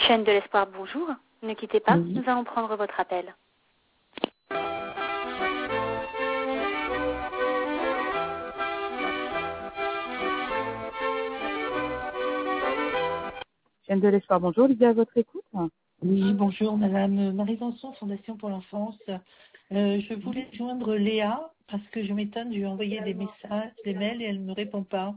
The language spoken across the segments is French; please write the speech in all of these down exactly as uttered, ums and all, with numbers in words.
Chaîne de l'espoir, bonjour. Ne quittez pas, Oui. nous allons prendre votre appel. Chaîne de l'espoir, bonjour, Lydia, à votre écoute. Oui, bonjour, madame Marie Vanson, Fondation pour l'enfance. Euh, je voulais joindre Léa parce que je m'étonne, je lui ai envoyé des messages, des mails et elle ne me répond pas.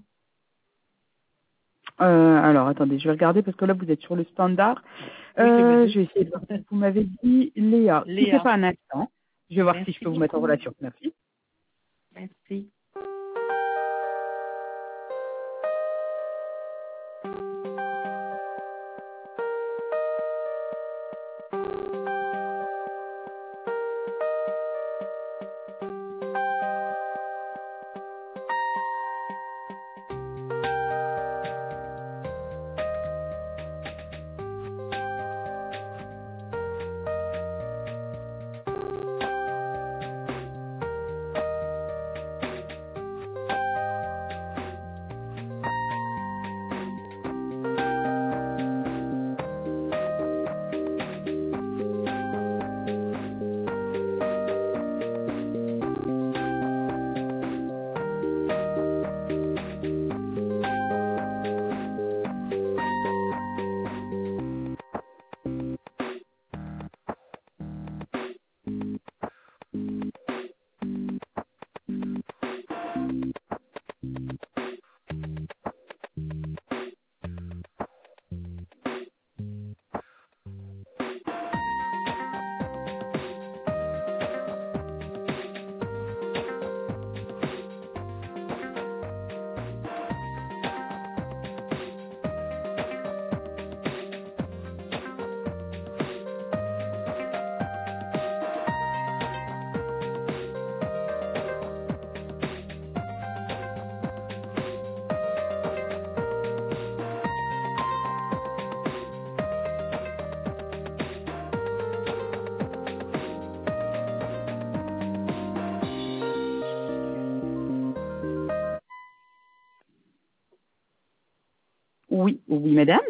Euh, alors, attendez, je vais regarder parce que là, vous êtes sur le standard. Oui, je me Euh, doute. je vais essayer de voir. Vous m'avez dit Léa. Quittez Léa, pas un instant. Je vais voir si je merci peux vous mettre en beaucoup. relation. Merci. Merci. Oui, oui, madame.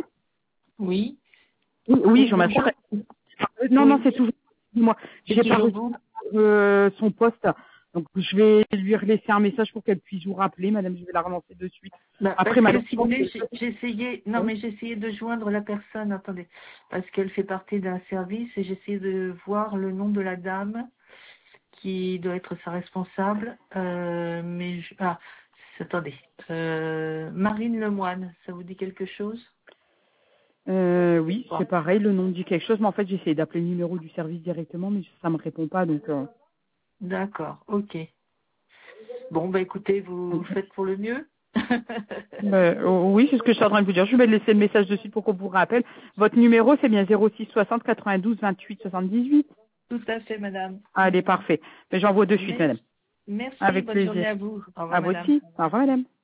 Oui, Oui, oui, oui, je m'assure. bonjour. Euh, Non, non, Oui, c'est toujours moi. c'est J'ai pas toujours reçu vous. euh, son poste. Donc, je vais lui laisser un message pour qu'elle puisse vous rappeler, madame. Je vais la relancer de suite. Bah, Après, parce que si vous malheureusement, voulez, c'est- j'ai j'ai essayé, non oui. mais j'ai essayé de joindre la personne, attendez, parce qu'elle fait partie d'un service et j'ai essayé de voir le nom de la dame qui doit être sa responsable, euh, mais je, ah, attendez, euh, Marine Lemoine, ça vous dit quelque chose? Euh, oui, Bon, c'est pareil, le nom me dit quelque chose, mais en fait, j'ai essayé d'appeler le numéro du service directement, mais ça me répond pas, donc... Euh... d'accord, ok. Bon, bah écoutez, vous faites pour le mieux. Euh, oh, oui, c'est ce que je suis en train de vous dire. Je vais laisser le message dessus pour qu'on vous rappelle. Votre numéro, c'est bien zéro six soixante quatre-vingt-douze vingt-huit soixante-dix-huit. Tout à fait, madame. Allez, parfait. Mais j'envoie de suite, Merci, madame. merci, Avec bonne plaisir. journée à vous. Au À revoir, vous madame. aussi. Au revoir, madame.